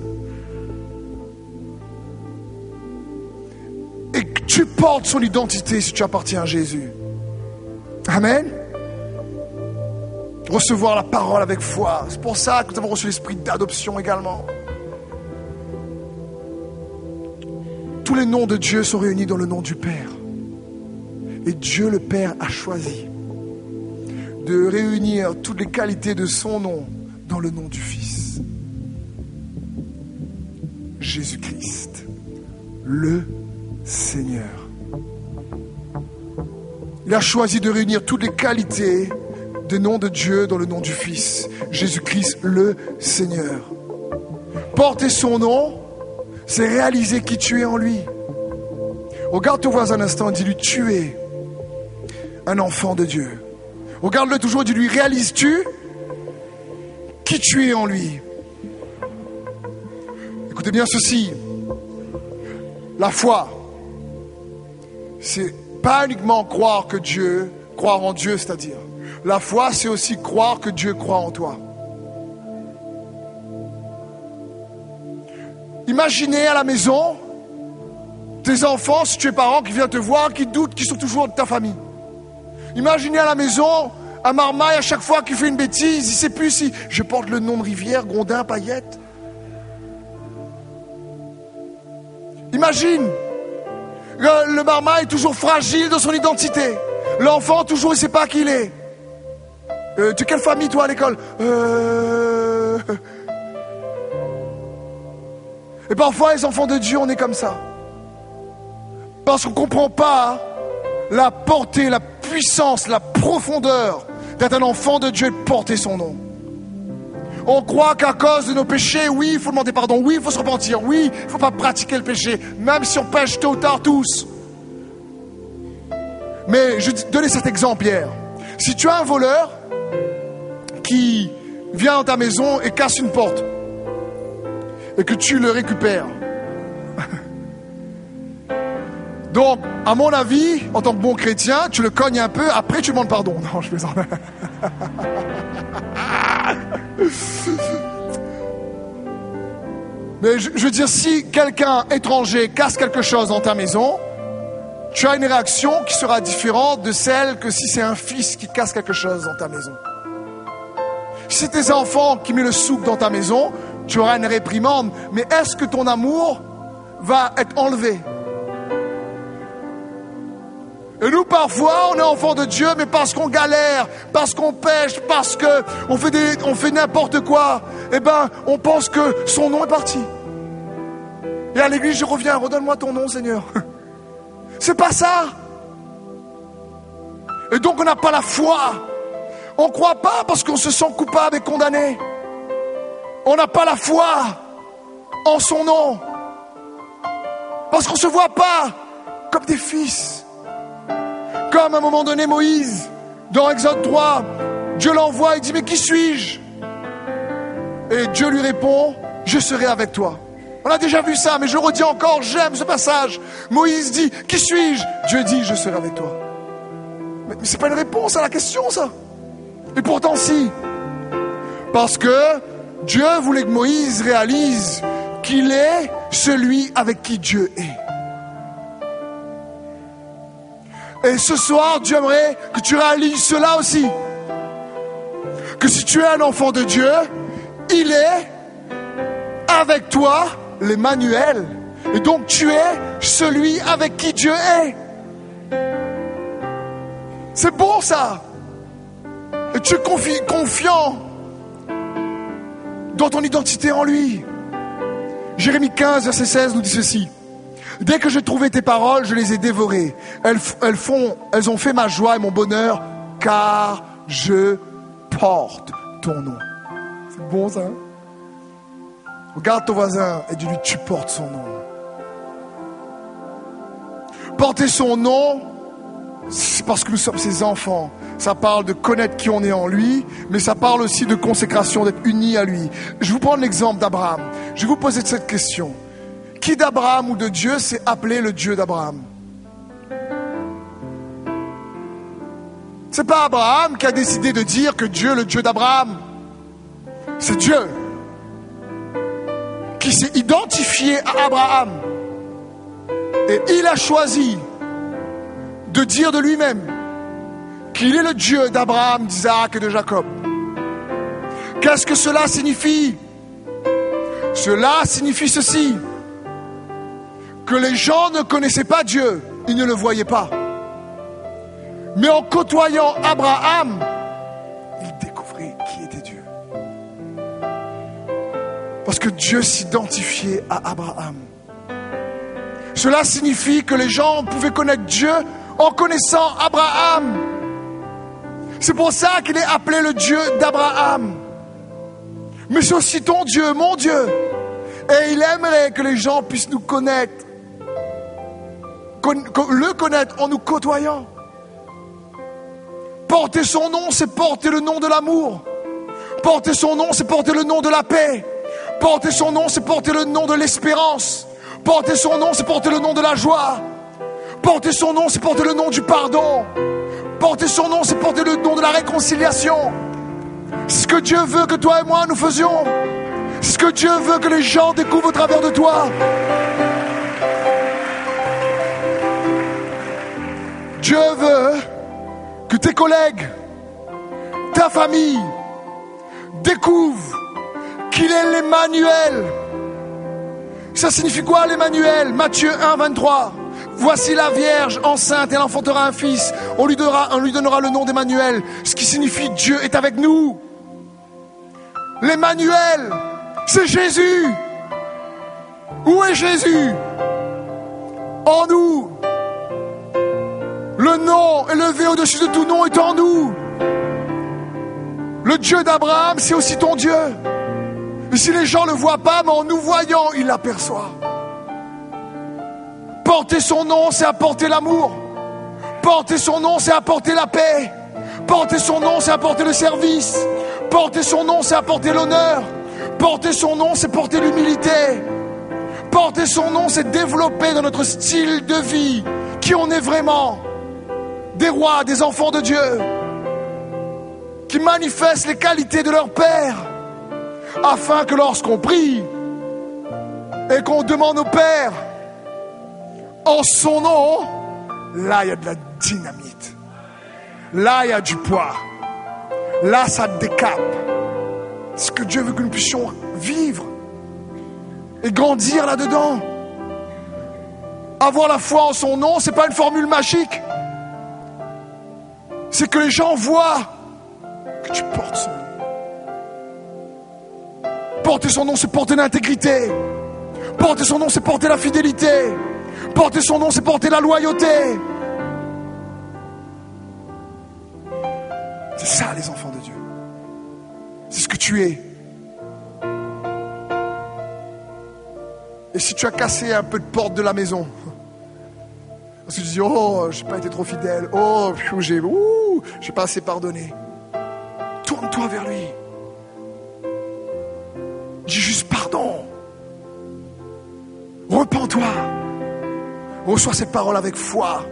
Et que tu portes son identité si tu appartiens à Jésus. Amen. Recevoir la parole avec foi. C'est pour ça que nous avons reçu l'esprit d'adoption également. Tous les noms de Dieu sont réunis dans le nom du Père. Et Dieu le Père a choisi de réunir toutes les qualités de son nom dans le nom du Fils. Jésus-Christ, le Seigneur. Il a choisi de réunir toutes les qualités des noms de Dieu dans le nom du Fils. Jésus-Christ, le Seigneur. Porter son nom, c'est réaliser qui tu es en lui. Regarde ton voisin un instant et dis-lui, tu es un enfant de Dieu. Regarde-le toujours et dis-lui, réalises-tu qui tu es en lui? Écoutez bien ceci. La foi, c'est pas uniquement croire en Dieu, c'est-à-dire. La foi, c'est aussi croire que Dieu croit en toi. Imaginez à la maison tes enfants, si tu es parent, qui viennent te voir, qui doutent, qui sont toujours de ta famille. Imaginez à la maison un marmaille à chaque fois qu'il fait une bêtise, il ne sait plus si je porte le nom de Rivière, Grondin, Paillette. Imagine, le marmaille est toujours fragile dans son identité. L'enfant, toujours, il ne sait pas qui il est. Tu es quelle famille, toi, à l'école? Et parfois, les enfants de Dieu, on est comme ça. Parce qu'on ne comprend pas la portée, la puissance, la profondeur d'être un enfant de Dieu et de porter son nom. On croit qu'à cause de nos péchés, oui, il faut demander pardon, oui, il faut se repentir, oui, il ne faut pas pratiquer le péché, même si on pêche tôt ou tard tous. Mais je vais te donner cet exemple hier. Si tu as un voleur qui vient dans ta maison et casse une porte, et que tu le récupères, donc, à mon avis, en tant que bon chrétien, tu le cognes un peu, après tu demandes pardon. Non, je plaisante. Mais je veux dire, si quelqu'un étranger casse quelque chose dans ta maison, tu as une réaction qui sera différente de celle que si c'est un fils qui casse quelque chose dans ta maison. Si c'est tes enfants qui mettent le souk dans ta maison, tu auras une réprimande. Mais est-ce que ton amour va être enlevé? Et nous, parfois, on est enfants de Dieu, mais parce qu'on galère, parce qu'on pêche, parce qu'on fait n'importe quoi, eh ben, on pense que son nom est parti. Et à l'église, je reviens, redonne-moi ton nom, Seigneur. C'est pas ça. Et donc, on n'a pas la foi. On ne croit pas parce qu'on se sent coupable et condamné. On n'a pas la foi en son nom. Parce qu'on ne se voit pas comme des fils. Comme à un moment donné Moïse, dans Exode 3, Dieu l'envoie, il dit, mais qui suis-je? Et Dieu lui répond, je serai avec toi. On a déjà vu ça, mais je le redis encore, j'aime ce passage. Moïse dit, qui suis-je? Dieu dit, je serai avec toi. Mais c'est pas une réponse à la question, ça. Et pourtant, si. Parce que Dieu voulait que Moïse réalise qu'il est celui avec qui Dieu est. Et ce soir, Dieu aimerait que tu réalises cela aussi. Que si tu es un enfant de Dieu, il est avec toi, l'Emmanuel. Et donc tu es celui avec qui Dieu est. C'est bon ça. Et tu es confiant dans ton identité en lui. Jérémie 15, verset 16 nous dit ceci. Dès que j'ai trouvé tes paroles, je les ai dévorées. Elles ont fait ma joie et mon bonheur, car je porte ton nom. C'est bon ça, hein? Regarde ton voisin et dis-lui, tu portes son nom. Porter son nom, c'est parce que nous sommes ses enfants. Ça parle de connaître qui on est en lui, mais ça parle aussi de consécration, d'être unis à lui. Je vais vous prendre l'exemple d'Abraham. Je vais vous poser cette question. Qui d'Abraham ou de Dieu s'est appelé le Dieu d'Abraham? C'est pas Abraham qui a décidé de dire que Dieu est le Dieu d'Abraham. C'est Dieu qui s'est identifié à Abraham. Et il a choisi de dire de lui-même qu'il est le Dieu d'Abraham, d'Isaac et de Jacob. Qu'est-ce que cela signifie? Cela signifie ceci: que les gens ne connaissaient pas Dieu, ils ne le voyaient pas. Mais en côtoyant Abraham, ils découvraient qui était Dieu. Parce que Dieu s'identifiait à Abraham. Cela signifie que les gens pouvaient connaître Dieu en connaissant Abraham. C'est pour ça qu'il est appelé le Dieu d'Abraham. Mais c'est aussi ton Dieu, mon Dieu. Et il aimerait que les gens puissent nous connaître, le connaître en nous côtoyant. Porter son nom, c'est porter le nom de l'amour. Porter son nom, c'est porter le nom de la paix. Porter son nom, c'est porter le nom de l'espérance. Porter son nom, c'est porter le nom de la joie. Porter son nom, c'est porter le nom du pardon. Porter son nom, c'est porter le nom de la réconciliation. C'est ce que Dieu veut que toi et moi nous faisions. C'est ce que Dieu veut que les gens découvrent au travers de toi. Dieu veut que tes collègues, ta famille, découvrent qu'il est l'Emmanuel. Ça signifie quoi l'Emmanuel? Matthieu 1, 23. Voici la Vierge enceinte, elle enfantera un fils. On lui donnera le nom d'Emmanuel, ce qui signifie Dieu est avec nous. L'Emmanuel, c'est Jésus. Où est Jésus? En nous. Le nom élevé au-dessus de tout nom est en nous. Le Dieu d'Abraham, c'est aussi ton Dieu. Et si les gens ne le voient pas, mais en nous voyant, ils l'aperçoivent. Porter son nom, c'est apporter l'amour. Porter son nom, c'est apporter la paix. Porter son nom, c'est apporter le service. Porter son nom, c'est apporter l'honneur. Porter son nom, c'est porter l'humilité. Porter son nom, c'est développer dans notre style de vie qui on est vraiment. Des rois, des enfants de Dieu, qui manifestent les qualités de leur Père, afin que lorsqu'on prie et qu'on demande au Père en son nom, là il y a de la dynamite, là il y a du poids, là ça décape. C'est ce que Dieu veut que nous puissions vivre et grandir là-dedans. Avoir la foi en son nom, c'est pas une formule magique. C'est que les gens voient que tu portes son nom. Porter son nom, c'est porter l'intégrité. Porter son nom, c'est porter la fidélité. Porter son nom, c'est porter la loyauté. C'est ça, les enfants de Dieu. C'est ce que tu es. Et si tu as cassé un peu de porte de la maison, parce que tu dis, oh, j'ai pas été trop fidèle, oh, j'ai pas assez pardonné, tourne-toi vers lui. Dis juste pardon. Repens-toi. Reçois cette parole avec foi.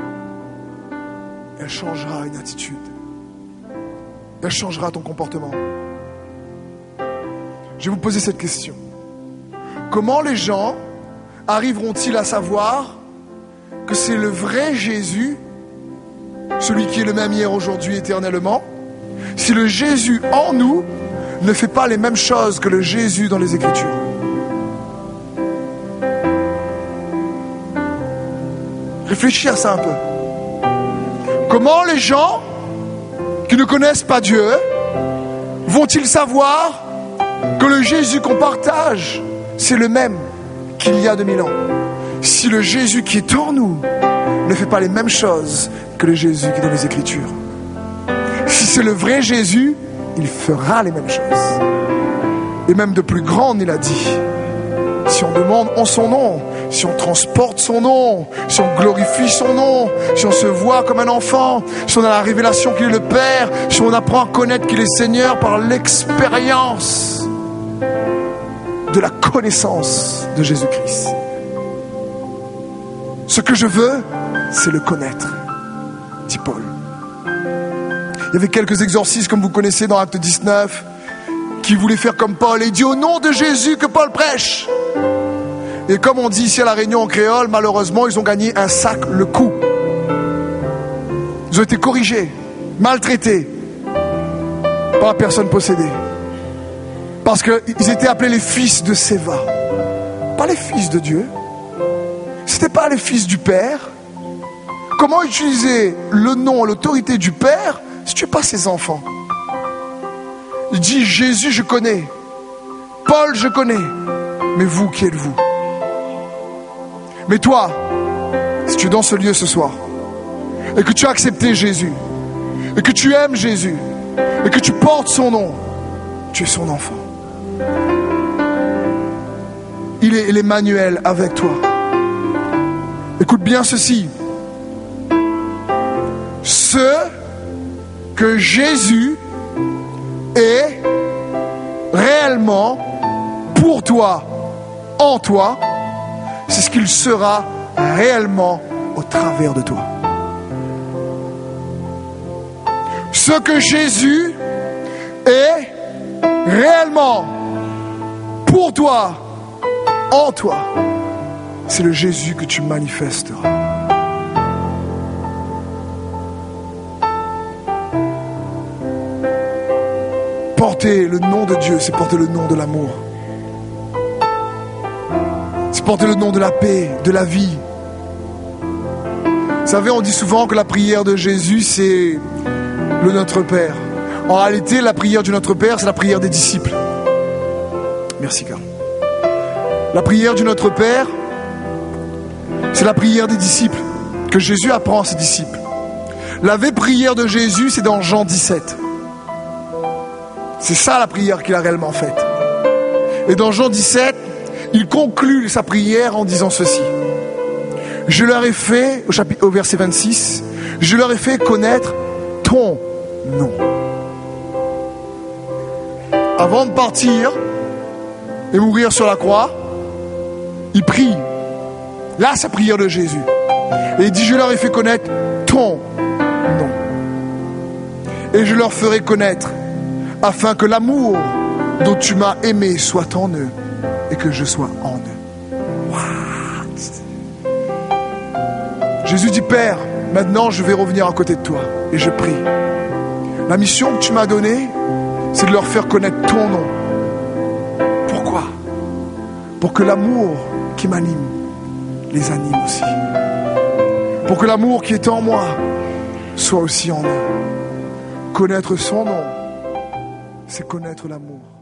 Elle changera une attitude. Elle changera ton comportement. Je vais vous poser cette question. Comment les gens arriveront-ils à savoir que c'est le vrai Jésus, celui qui est le même hier, aujourd'hui, éternellement, si le Jésus en nous ne fait pas les mêmes choses que le Jésus dans les Écritures? Réfléchis à ça un peu. Comment les gens qui ne connaissent pas Dieu vont-ils savoir que le Jésus qu'on partage, c'est le même qu'il y a 2000 ans? si le Jésus qui est en nous ne fait pas les mêmes choses que le Jésus qui est dans les Écritures. Si c'est le vrai Jésus, il fera les mêmes choses. Et même de plus grandes, il a dit. Si on demande en son nom, si on transporte son nom, si on glorifie son nom, si on se voit comme un enfant, si on a la révélation qu'il est le Père, si on apprend à connaître qu'il est Seigneur par l'expérience de la connaissance de Jésus-Christ. Ce que je veux, c'est le connaître, dit Paul. Il y avait quelques exorcistes, comme vous connaissez dans Acte 19, qui voulaient faire comme Paul. Et il dit au nom de Jésus que Paul prêche. Et comme on dit ici à La Réunion en créole, malheureusement, ils ont gagné un sac le coup. Ils ont été corrigés, maltraités par la personne possédée. Parce qu'ils étaient appelés les fils de Séva. Pas les fils de Dieu. C'était pas les fils du Père. Comment utiliser le nom, l'autorité du Père si tu n'es pas ses enfants? Il dit Jésus je connais, Paul je connais, mais vous qui êtes-vous? Mais toi, si tu es dans ce lieu ce soir et que tu as accepté Jésus et que tu aimes Jésus et que tu portes son nom, tu es son enfant. Il est l'Emmanuel avec toi. Écoute bien ceci. Ce que Jésus est réellement pour toi, en toi, c'est ce qu'il sera réellement au travers de toi. Ce que Jésus est réellement pour toi, en toi, c'est le Jésus que tu manifesteras. Porter le nom de Dieu, c'est porter le nom de l'amour. C'est porter le nom de la paix, de la vie. Vous savez, on dit souvent que la prière de Jésus, c'est le Notre Père. En réalité, la prière du Notre Père, c'est la prière des disciples. Merci, Carl. La prière du Notre Père, c'est la prière des disciples, que Jésus apprend à ses disciples. La vraie prière de Jésus, c'est dans Jean 17. C'est ça la prière qu'il a réellement faite. Et dans Jean 17, il conclut sa prière en disant ceci. Je leur ai fait, au verset 26, je leur ai fait connaître ton nom. Avant de partir et mourir sur la croix, il prie. Là, sa prière de Jésus. Et il dit, je leur ai fait connaître ton nom. Et je leur ferai connaître afin que l'amour dont tu m'as aimé soit en eux et que je sois en eux. What? Jésus dit, Père, maintenant je vais revenir à côté de toi et je prie. La mission que tu m'as donnée, c'est de leur faire connaître ton nom. Pourquoi? Pour que l'amour qui m'anime les anime aussi. Pour que l'amour qui est en moi soit aussi en eux. Connaître son nom, c'est connaître l'amour.